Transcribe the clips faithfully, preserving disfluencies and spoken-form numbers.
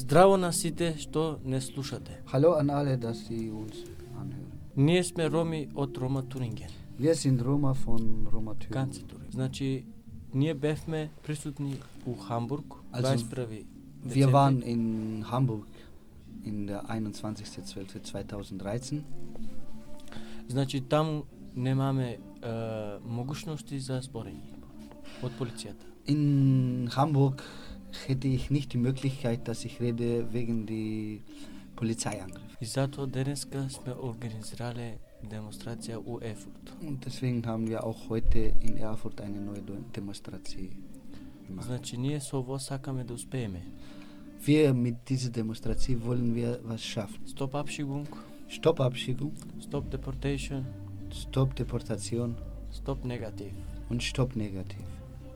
Здраво на сите што не слушате. Hallo an alle, dass Sie uns anhören. Ние сме роми од Рома Туринген. Wir sind Roma von Roma Thüringen. Ганце Туринген. Значи, ние бевме присутни у Хамбург, Also, дваесет и први Wir waren in Hamburg in der einundzwanzigsten zwölften zweitausenddreizehn. Значи, таму немаме е, могушности за зборење од полицијата. In Hamburg hätte ich nicht die Möglichkeit, dass ich rede wegen die Polizeiangriff. И затоа денеска сме организирале демонстрација у Ерфурт. Und deswegen haben wir auch heute in Erfurt eine neue De- Demonstration gemacht. Значи, ние со ово сакаме да успееме. Wir mit dieser Demonstration wollen wir was schaffen. Стоп Abschiebung, Stopp Abschiebung, Stop Deportation, Stopp Deportation Stop Negativ. und Stopp Negativ.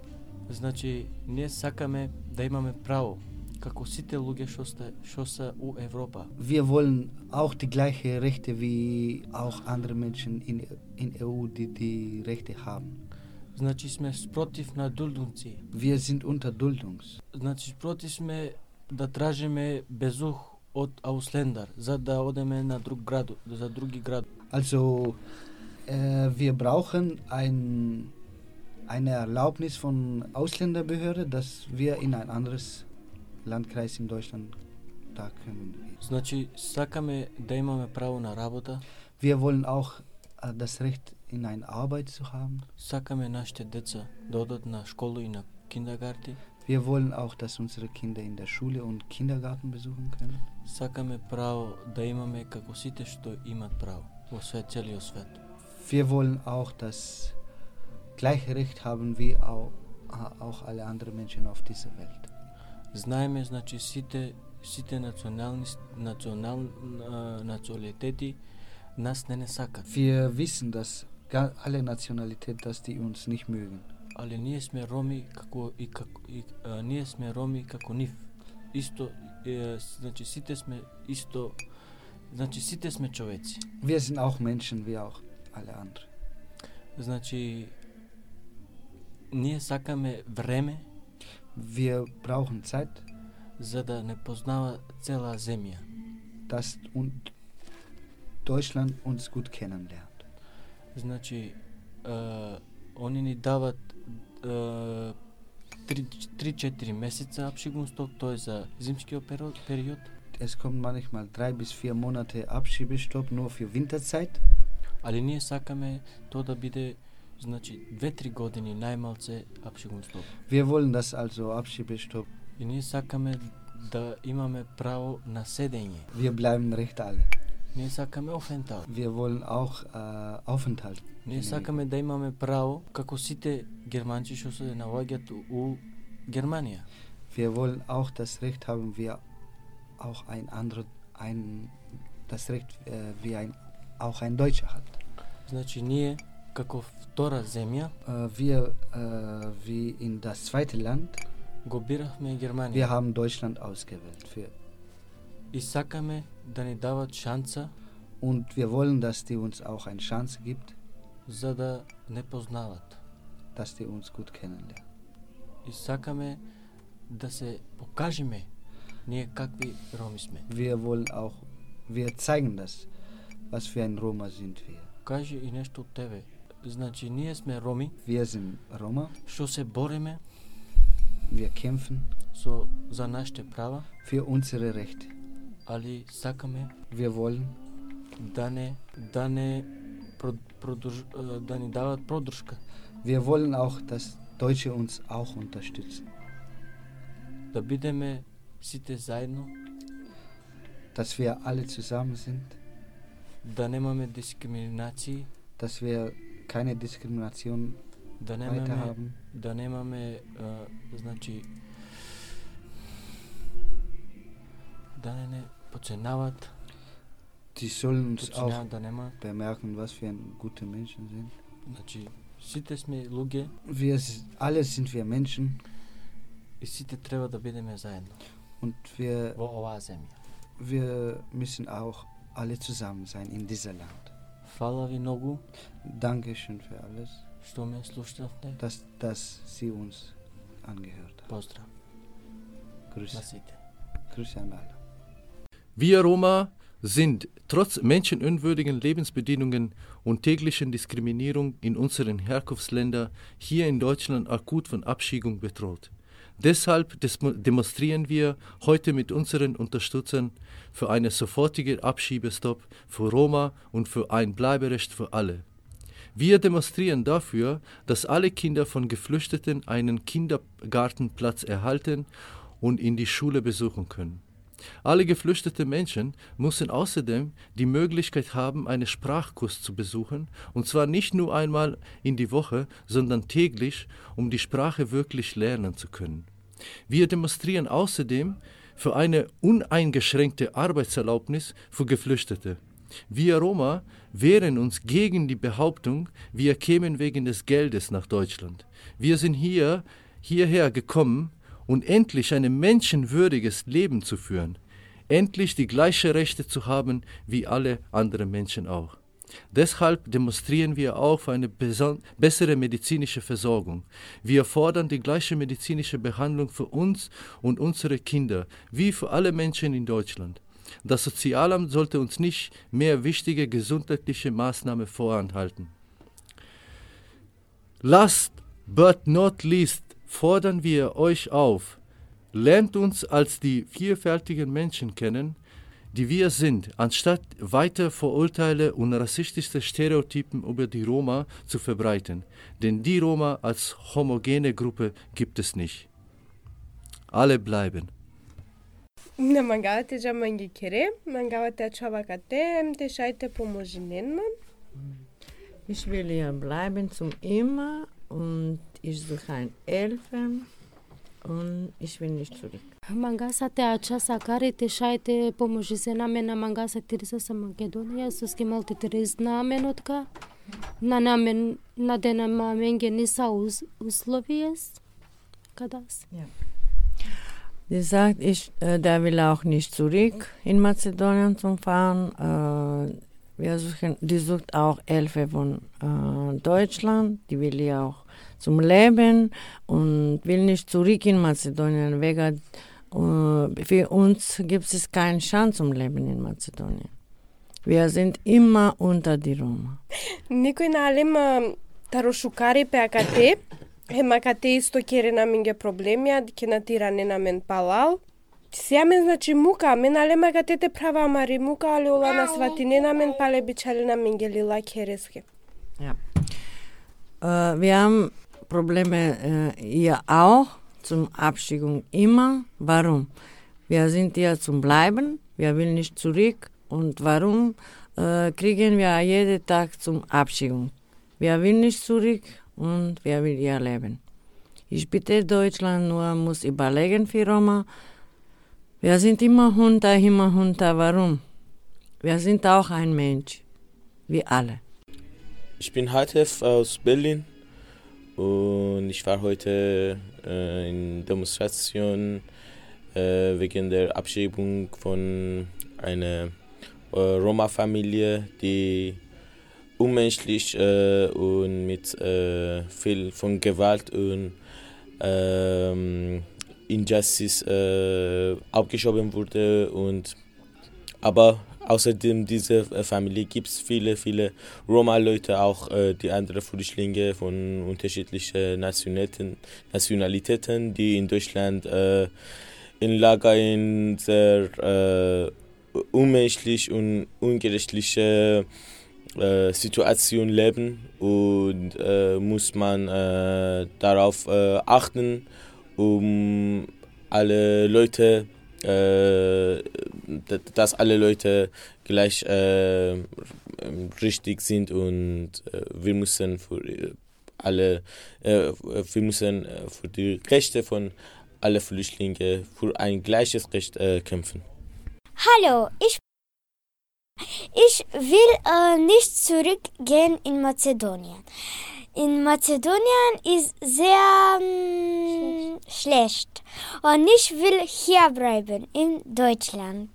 Значи, ние сакаме да имаме право, како сите луѓе што сте што се у Европа. Wir wollen auch die gleichen Rechte wie auch andere Menschen in in E U, die die Rechte haben. Значи, сме спротив на дулдунци. Wir sind unter Duldungs. Значи, спротив сме да тражиме безух од Ауслендар, за да одеме на друг град, за други град. Also äh, wir brauchen ein, eine Erlaubnis von Ausländerbehörde, dass wir in ein anderes Landkreis in Deutschland da können. Значи, сакаме да имаме право на работа, Wir wollen auch äh, das Recht in eine Arbeit zu haben. сакаме нашите деца да одат на школа и на киндергарти, Wir wollen auch, dass unsere Kinder in der Schule und Kindergarten besuchen können. сакаме право да имаме како сите што имат право во свет, целиот свет. Wir wollen auch das gleiche Recht haben wie auch, auch alle anderen Menschen auf dieser Welt. Знаеме, значи, сите сите национални национал а, националитети нас не не сакат. Wir wissen, dass ga- alle Nationalitäten, dass die uns nicht mögen. Али ние сме роми како и како и а, ние сме роми како нив. Исто е, значи сите сме исто, значи сите сме човеци. Wir sind auch Menschen wie auch alle anderen. Значи ние сакаме време Wir brauchen Zeit, за да не познава цела земја. dass und Deutschland uns gut kennenlernt. Значи а, они ни дават три-четири месеца Abschiebungsstopp, тоа е за зимскиот период, период. Es kommt manchmal drei bis vier Monate Abschiebestopp nur für Winterzeit. Али ние сакаме тоа да биде, значи, две-три години најмалце Abschiebungsstopp. Wir wollen das also Abschiebestopp. И ние сакаме да имаме право на седење. Wir bleiben recht alle. Ние сакаме офентал. Wir wollen auch äh, Aufenthalt. Ние сакаме да имаме право како сите германци што се наоѓаат у Германија. Wir wollen auch das Recht haben, wie auch ein anderer, ein, das Recht äh, wie ein, auch ein Deutscher hat. Значи ние како втора земја Äh, wir, äh, wie in das zweite Land, го бирахме Германија. wir haben Deutschland ausgewählt. Für, И сакаме да ни дават шанса und wir wollen, dass die uns auch eine Chance gibt, за да не познават. dass die uns gut kennenlernen. И сакаме да се покажеме ние какви роми сме. Wir wollen auch, wir zeigen das, was für ein Roma sind wir. Кажи и нешто од тебе. Значи ние сме роми Wir sind Roma, што се бориме wir kämpfen со за нашите права, für unsere Rechte. али сакаме Wir wollen, да не да не про- продуж, е, да ни дават продршка, wir wollen auch, dass Deutsche uns auch unterstützen. да бидеме сите заедно, Dass wir alle zusammen sind, да немаме дискриминации, dass wir keine Diskrimination да weiter немаме haben, да немаме е, значи да не не подценяват, die sollen uns auch подценяват да нема. bemerken, was wir gute Menschen sind. Значи сите сме луѓе Wir s- alle sind wir Menschen и сите треба да бидеме заедно und wir, во оваа земја. wir müssen auch alle zusammen sein in dieser Land. Фала ви многу Dankeschön für alles, што ме слушнавте. dass, dass Sie uns angehört haben. Поздрав Grüße. на сите. Grüße an alle. Wir Roma sind trotz menschenunwürdigen Lebensbedingungen und täglichen Diskriminierung in unseren Herkunftsländern hier in Deutschland akut von Abschiebung bedroht. Deshalb demonstrieren wir heute mit unseren Unterstützern für einen sofortigen Abschiebestopp für Roma und für ein Bleiberecht für alle. Wir demonstrieren dafür, dass alle Kinder von Geflüchteten einen Kindergartenplatz erhalten und in die Schule besuchen können. Alle geflüchteten Menschen müssen außerdem die Möglichkeit haben, einen Sprachkurs zu besuchen, und zwar nicht nur einmal in die Woche, sondern täglich, um die Sprache wirklich lernen zu können. Wir demonstrieren außerdem für eine uneingeschränkte Arbeitserlaubnis für Geflüchtete. Wir Roma wehren uns gegen die Behauptung, wir kämen wegen des Geldes nach Deutschland. Wir sind hier, hierher gekommen, und endlich ein menschenwürdiges Leben zu führen, endlich die gleichen Rechte zu haben wie alle anderen Menschen auch. Deshalb demonstrieren wir auch für eine bessere medizinische Versorgung. Wir fordern die gleiche medizinische Behandlung für uns und unsere Kinder wie für alle Menschen in Deutschland. Das Sozialamt sollte uns nicht mehr wichtige gesundheitliche Maßnahmen vorenthalten. Last but not least fordern wir euch auf, lernt uns als die vielfältigen Menschen kennen, die wir sind, anstatt weiter Vorurteile und rassistische Stereotypen über die Roma zu verbreiten. Denn die Roma als homogene Gruppe gibt es nicht. Alle bleiben. Na mangate jamangi kere, mangate chavakate, te shaite pomojinen. Ich will hier bleiben zum immer und ich suche ein Elfen und ich will nicht zurück. Mangasa te aceasta care te shaite pomojisena mena mangasa tirisa sa Macedonia sus kemal te terizna menotka na namen na dena mamenge nisa us uslovies kadas. Ja. Die sagt, ich, äh, der will auch nicht zurück in Mazedonien zum Fahren. Äh, wir suchen, die sucht auch Elfe von äh, Deutschland, die will ja auch zum Leben und will nicht zurück in Mazedonien. Wegen, äh, für uns gibt es keine Chance zum Leben in Mazedonien. Wir sind immer unter die Roma. Никой на алема тарошукари pe acate, hemacate isto kere na minge problemia, ke na tirane na men palal. Сямен значи мука, мен алема катете права мари мука але ола на сватине на мен пале бичале на минgelila kereske. Ja. Äh, wir haben Probleme äh, hier auch zum Abschiebung immer. Warum? Wir sind hier zum Bleiben, wir wollen nicht zurück. Und warum äh, kriegen wir jeden Tag zum Abschiebung? Wir wollen nicht zurück und wir wollen hier leben. Ich bitte Deutschland nur, muss überlegen für Roma. Wir sind immer runter, immer runter. Warum? Wir sind auch ein Mensch, wie alle. Ich bin Hatef aus Berlin und ich war heute äh, in Demonstration äh, wegen der Abschiebung von einer äh, Roma-Familie, die unmenschlich äh, und mit äh, viel von Gewalt und ähm, Injustice äh, abgeschoben wurde. Und aber außerdem dieser Familie gibt es viele, viele Roma-Leute, auch äh, die anderen Flüchtlinge von unterschiedlichen Nationalitäten, Nationalitäten die in Deutschland äh, in Lager in sehr äh, unmenschlich und ungerechtliche äh, Situation leben und äh, muss man äh, darauf äh, achten, um alle Leute, äh, dass alle Leute gleich äh, richtig sind und äh, wir müssen für alle, äh, wir müssen für die Rechte von allen Flüchtlingen für ein gleiches Recht äh, kämpfen. Hallo, ich ich will äh, nicht zurückgehen in Mazedonien. In Mazedonien ist sehr ähm, schlecht. Und ich will hier bleiben, in Deutschland.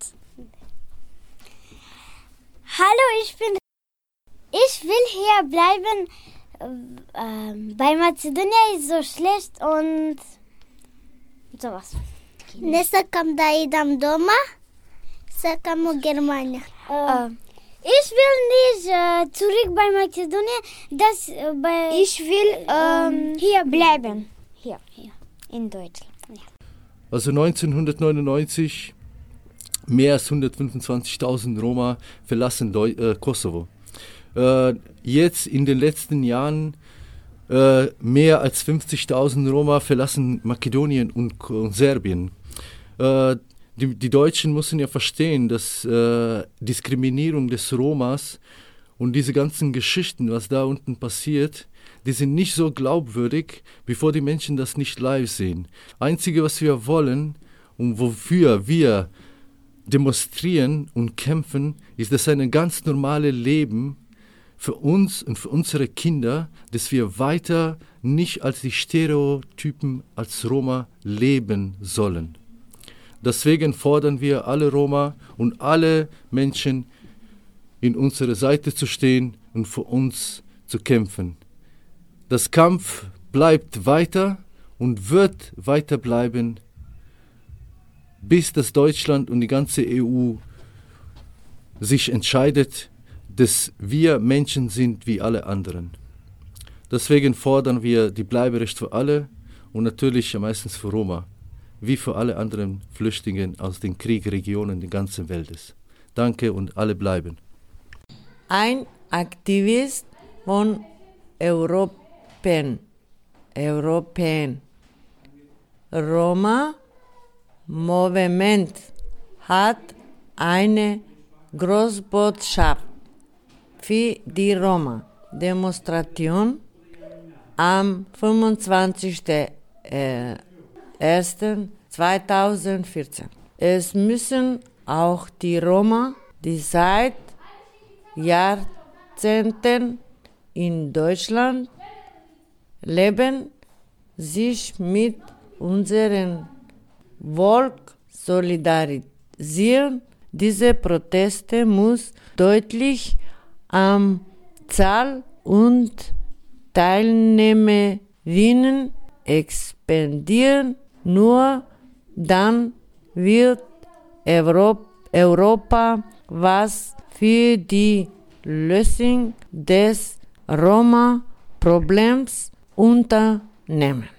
Hallo, ich bin... Ich will hier bleiben, äh, bei Mazedonien ist so schlecht und sowas. Не сакам да идам дома, сакам у Германия. Uh, ich will nicht uh, zurück bei Mazedonien, das, uh, bei ich will um, hier bleiben. Hier, hier, in Deutschland. Ja. Also neunzehnhundertneunundneunzig, mehr als hundertfünfundzwanzigtausend Roma verlassen Deu- äh, Kosovo. Äh, jetzt in den letzten Jahren äh, mehr als fünfzigtausend Roma verlassen Makedonien und, und Serbien. Äh, die, die Deutschen müssen ja verstehen, dass äh, Diskriminierung des Romas und diese ganzen Geschichten, was da unten passiert, die sind nicht so glaubwürdig, bevor die Menschen das nicht live sehen. Einzige, was wir wollen und wofür wir demonstrieren und kämpfen, ist das ein ganz normales Leben für uns und für unsere Kinder, dass wir weiter nicht als die Stereotypen als Roma leben sollen. Deswegen fordern wir alle Roma und alle Menschen, in unserer Seite zu stehen und für uns zu kämpfen. Das Kampf bleibt weiter und wird weiter bleiben, bis das Deutschland und die ganze E U sich entscheidet, dass wir Menschen sind wie alle anderen. Deswegen fordern wir die Bleiberecht für alle und natürlich meistens für Roma, wie für alle anderen Flüchtlinge aus den Kriegregionen der ganzen Welt. Danke und alle bleiben. Ein Aktivist von Europen, Europen, Roma Movement hat eine Großbotschaft für die Roma. Demonstration am fünfundzwanzigsten ersten zweitausendvierzehn. Es müssen auch die Roma, die seit Jahrzehnten in Deutschland leben, sich mit unserem Volk solidarisieren. Diese Proteste muss deutlich an Zahl und Teilnehmerinnen expandieren. Nur dann wird Europ- Europa was für die Lösung des Roma-Problems unternehmen.